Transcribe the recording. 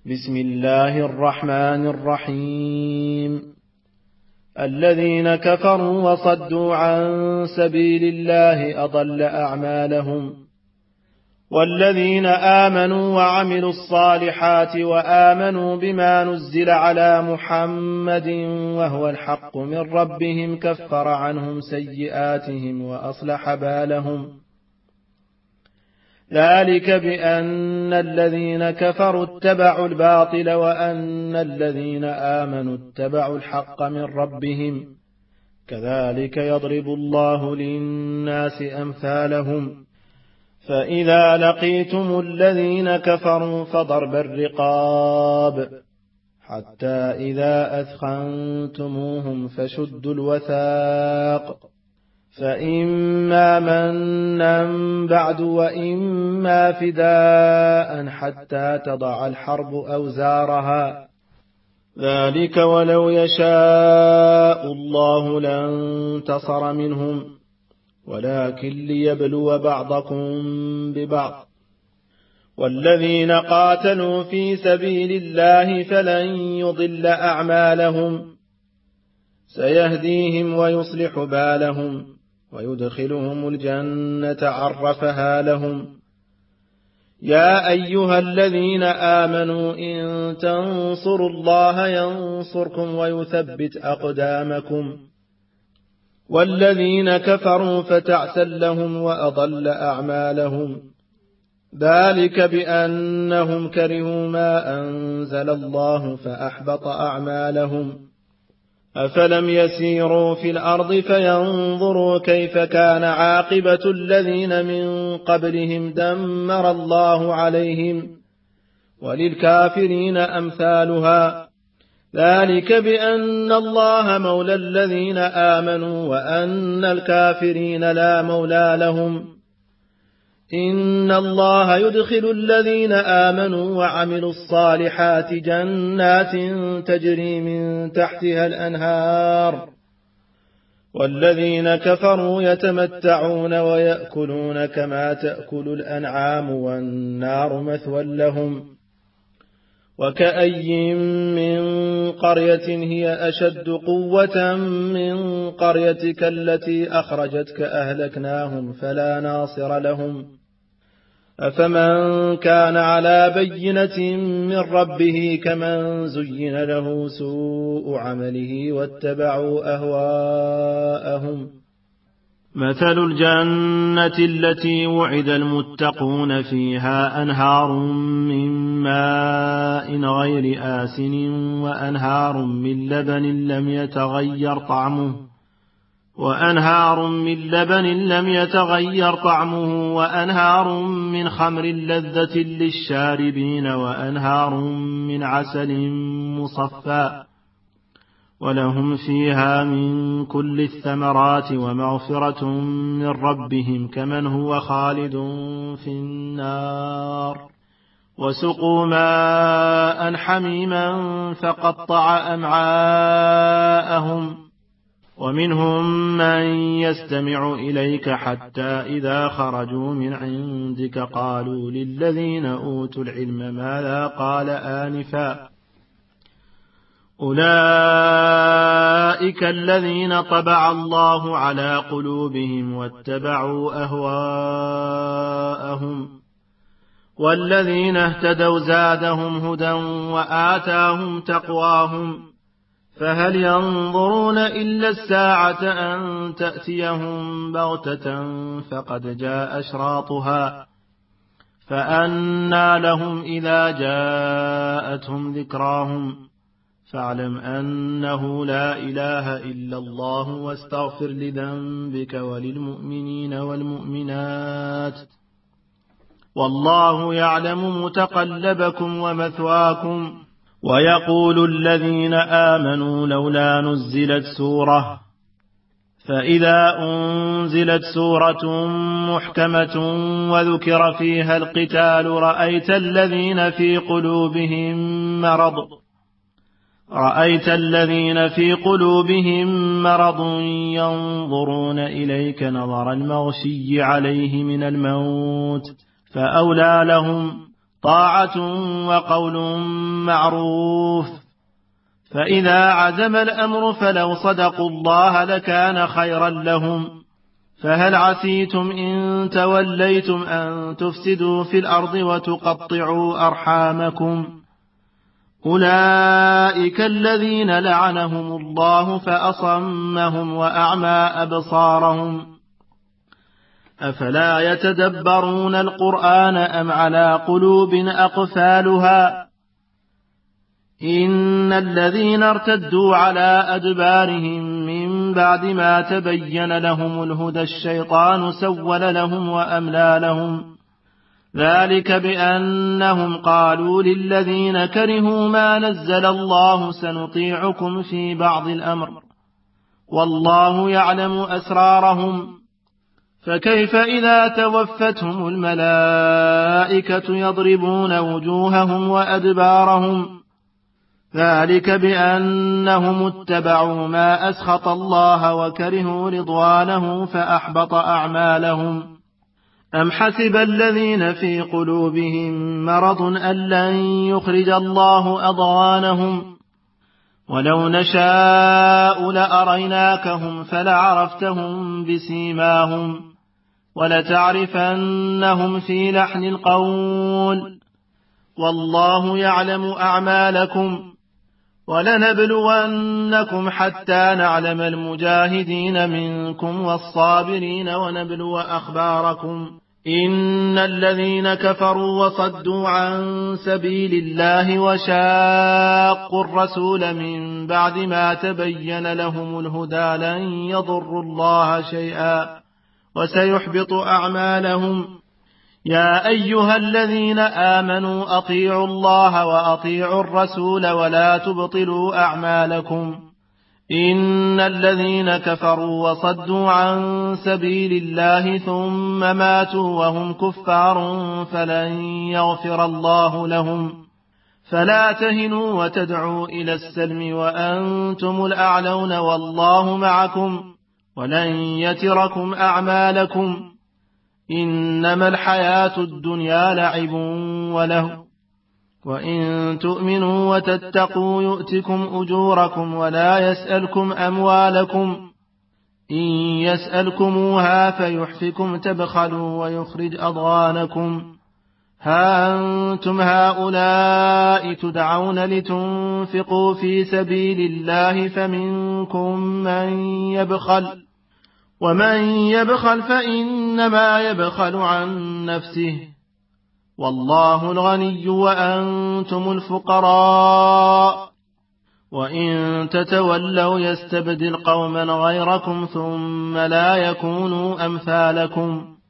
بسم الله الرحمن الرحيم. الذين كفروا وصدوا عن سبيل الله أضل أعمالهم، والذين آمنوا وعملوا الصالحات وآمنوا بما نزل على محمد وهو الحق من ربهم كفر عنهم سيئاتهم وأصلح بالهم. ذلك بأن الذين كفروا اتبعوا الباطل وأن الذين آمنوا اتبعوا الحق من ربهم، كذلك يضرب الله للناس أمثالهم. فإذا لقيتم الذين كفروا فضرب الرقاب حتى إذا أثخنتموهم فشدوا الوثاق، فإما منا بعد وإما فداء حتى تضع الحرب أوزارها، ذلك ولو يشاء الله لانتصر منهم، ولكن ليبلو بعضكم ببعض. والذين قاتلوا في سبيل الله فلن يضل أعمالهم، سيهديهم ويصلح بالهم ويدخلهم الجنة عرفها لهم. يا أيها الذين آمنوا إن تنصروا الله ينصركم ويثبت أقدامكم. والذين كفروا فتعسا لهم وأضل أعمالهم، ذلك بأنهم كرهوا ما أنزل الله فأحبط أعمالهم. أفلم يسيروا في الأرض فينظروا كيف كان عاقبة الذين من قبلهم دمر الله عليهم، وللكافرين أمثالها. ذلك بأن الله مولى الذين آمنوا وأن الكافرين لا مولى لهم. إن الله يدخل الذين آمنوا وعملوا الصالحات جنات تجري من تحتها الأنهار، والذين كفروا يتمتعون ويأكلون كما تأكل الأنعام والنار مثوى لهم. وكأي من قرية هي أشد قوة من قريتك التي أخرجتك أهلكناهم فلا ناصر لهم. أفمن كان على بينة من ربه كمن زين له سوء عمله واتبعوا أهواءهم. مثل الجنة التي وعد المتقون فيها أنهار من ماء غير آسن وأنهار من لبن لم يتغير طعمه وأنهار من خمر لذة للشاربين وأنهار من عسل مصفى، ولهم فيها من كل الثمرات ومغفرة من ربهم كمن هو خالد في النار. وسقوا ماء حميما فقطع أمعاءهم. ومنهم من يستمع إليك حتى إذا خرجوا من عندك قالوا للذين أوتوا العلم ماذا قال آنفا، أولئك الذين طبع الله على قلوبهم واتبعوا أهواءهم. والذين اهتدوا زادهم هدى وآتاهم تقواهم. فهل ينظرون إلا الساعة أن تأتيهم بغتة فقد جاء أشراطها، فأنى لهم إذا جاءتهم ذكراهم. فاعلم أنه لا إله إلا الله واستغفر لذنبك وللمؤمنين والمؤمنات، والله يعلم متقلبكم ومثواكم. ويقول الذين آمنوا لولا نزلت سورة، فإذا أنزلت سورة محكمة وذكر فيها القتال رأيت الذين في قلوبهم مرض ينظرون إليك نظر المغشي عليه من الموت، فأولى لهم طاعة وقول معروف. فإذا عزم الأمر فلو صدقوا الله لكان خيرا لهم. فهل عسيتم إن توليتم أن تفسدوا في الأرض وتقطعوا أرحامكم؟ أولئك الذين لعنهم الله فأصمهم وأعمى أبصارهم. أفلا يتدبرون القرآن أم على قلوب أقفالها؟ إن الذين ارتدوا على أدبارهم من بعد ما تبين لهم الهدى الشيطان سول لهم وأملى لهم. ذلك بأنهم قالوا للذين كرهوا ما نزل الله سنطيعكم في بعض الأمر والله يعلم أسرارهم. فكيف إذا توفتهم الملائكة يضربون وجوههم وأدبارهم؟ ذلك بأنهم اتبعوا ما أسخط الله وكرهوا رضوانه فأحبط أعمالهم. أم حسب الذين في قلوبهم مرض أن لن يخرج الله أضغانهم؟ ولو نشاء لأريناكهم فلعرفتهم بسيماهم ولتعرفنهم في لحن القول والله يعلم أعمالكم. ولنبلونكم حتى نعلم المجاهدين منكم والصابرين ونبلو أخباركم. إن الذين كفروا وصدوا عن سبيل الله وشاقوا الرسول من بعد ما تبين لهم الهدى لن يضروا الله شيئا وسيحبط أعمالهم. يا أيها الذين آمنوا أطيعوا الله وأطيعوا الرسول ولا تبطلوا أعمالكم. إن الذين كفروا وصدوا عن سبيل الله ثم ماتوا وهم كفار فلن يغفر الله لهم. فلا تهنوا وتدعوا إلى السلم وأنتم الأعلون والله معكم ولن يتركم أعمالكم. إنما الحياة الدنيا لعب وله وإن تؤمنوا وتتقوا يؤتكم أجوركم ولا يسألكم أموالكم. إن يسألكموها فيحفكم تبخلوا ويخرج أضغانكم. ها أنتم هؤلاء تدعون لتنفقوا في سبيل الله فمنكم من يبخل ومن يبخل فإنما يبخل عن نفسه والله الغني وأنتم الفقراء. وإن تتولوا يستبدل قوما غيركم ثم لا يكونوا أمثالكم.